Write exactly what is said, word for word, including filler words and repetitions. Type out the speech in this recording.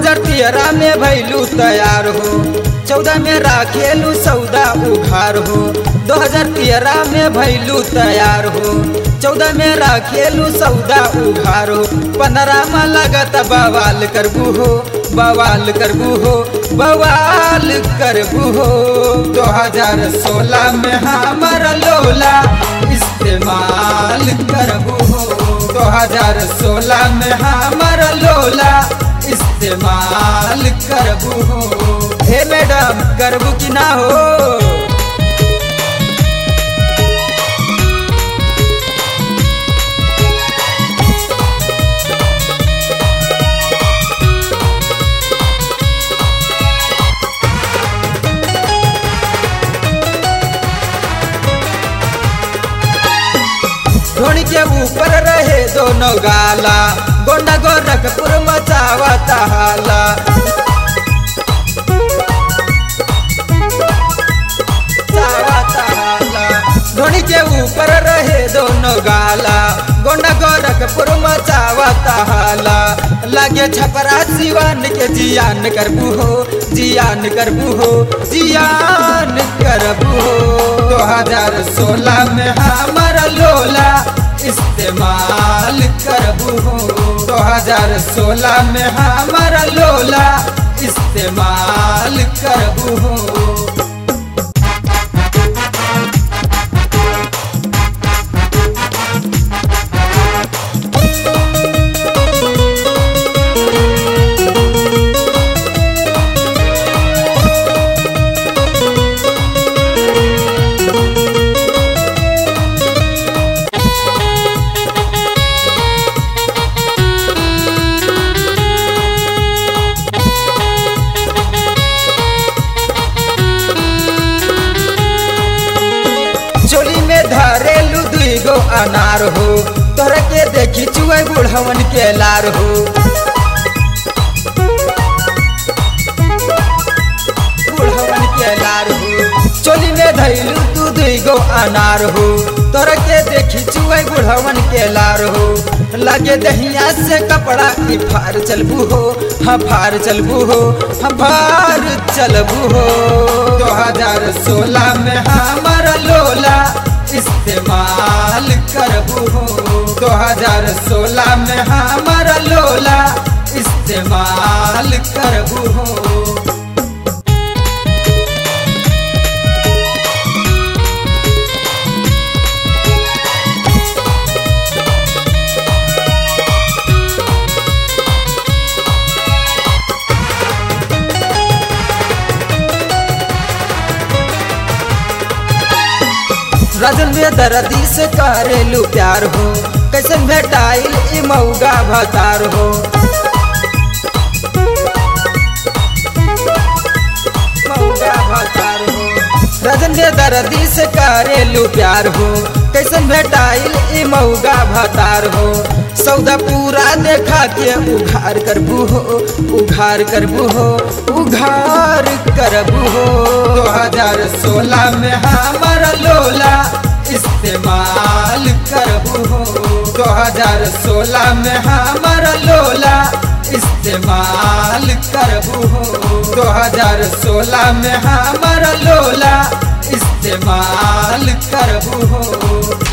हजार तेरह में भैलू तैयार हो, चौदह में राखेलू सौदा उघार हो। दो हजार तेरह में भैलू तैयार हो, चौदह में राखेलू सौदा उघार हो। पंद्रह में लगत बवाल करबू हो, बवाल करबू हो, बवाल करबू हो। दो हजार सोलह में हमारा लोला इस्तेमाल करबू हो। दो हजार सोलह में हमारा लोला इस्तेमाल करबू हो। हे मैडम करबू कि ना हो? ढोनी के ऊपर रहे दोनों गाला, गोंडा गोरखपुर मचावता हाला। ढोनी के ऊपर रहे दोनों गाला, गोंडा गोरखपुर मचावता हाला। लगे छपरा सिवान के जियान करबू हो, जियान करबू हो, जियान करबू हो। दो हजार सोलह में हमारा लोला इस्तेमाल करबू हो। दो हजार सोलह में हमारा लोला इस्तेमाल करबू हो। धरेलू दुगो अनार हो, तोरा के देखी चुए बुढ़वन के लार हो। बुढ़वन के लार हो, चोली में धैलू तू दुगो अनार हो, तोरा के देखी चुए बुढ़वन के लार हो। लगे दहिया से कपड़ा की फार चलबू हो, हाँ फार चलबू हो, हाँ फार चलबू हो। दो हजार सोलह में हमारा लोला इस्तेमाल करबू हो। दो हजार सोलह में हमारा लोला इस्तेमाल करबू हो। राजन में दर्दी से करेलू प्यार हो, कैसे भेटाइल ई मऊगा भतार हो। मऊगा भतार हो, राजन में दर्दी से करेलू प्यार हो, कैसे भेटाइल ई मऊगा भतार हो। सौदा पूरा देखा के उघार करबू हो, उघार करबू हो, उघार करबू हो। दो हजार सोलह में हमारा लोला इस्तेमाल करबू हो। दो हजार सोलह में हमारा लोला इस्तेमाल करबू हो। दो हजार सोलह में हमारा लोला इस्तेमाल करबू हो।